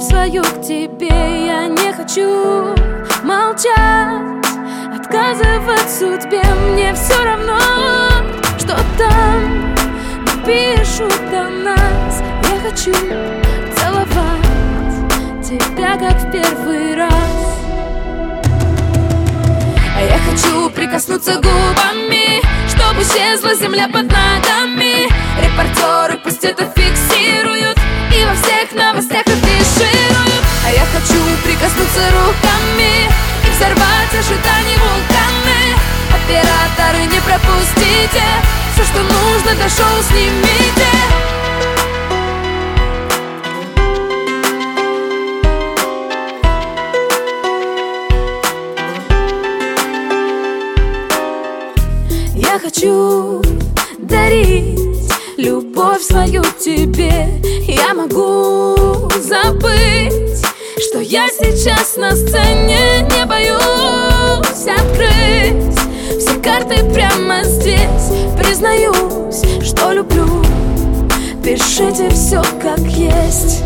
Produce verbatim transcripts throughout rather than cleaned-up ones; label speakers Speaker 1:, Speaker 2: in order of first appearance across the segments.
Speaker 1: свою к тебе. Я не хочу молчать, отказывать судьбе. Мне все равно, что там напишут о нас. Я хочу целовать тебя, как в первый раз. А я хочу прикоснуться губами, чтобы исчезла земля под ногами. Репортеры пусть это фиксируют и во всех новостях афишируют. А я хочу прикоснуться руками и взорвать ожидания вулканы. Операторы, не пропустите, все, что нужно для шоу, снимите. Я хочу дарить любовь свою тебе. Я могу забыть, что я сейчас на сцене. Не боюсь открыть все карты прямо здесь. Признаюсь, что люблю, пишите все как есть.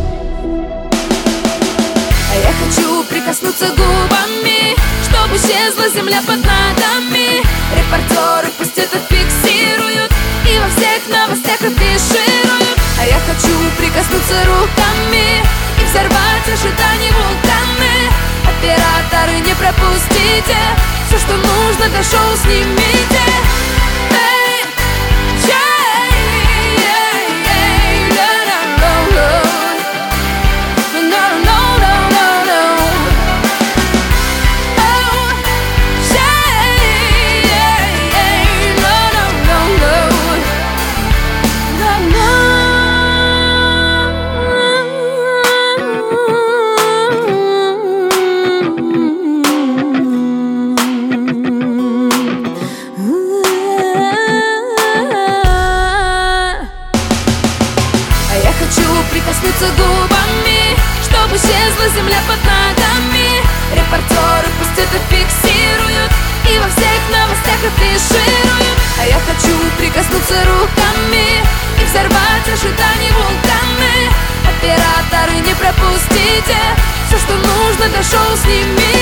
Speaker 1: А я хочу прикоснуться губами, чтобы исчезла земля под ногами. Репортеры пусть это фиксируют и во всех новостях афишируют. А я хочу прикоснуться руками и взорвать ожидания вулканы. Операторы, не пропустите, все, что нужно для шоу, снимите. Прикоснуться губами, чтобы исчезла земля под ногами. Репортеры пусть это фиксируют и во всех новостях афишируют. А я хочу прикоснуться руками и взорвать ожидания вулканы. Операторы, не пропустите, все, что нужно для шоу, снимите.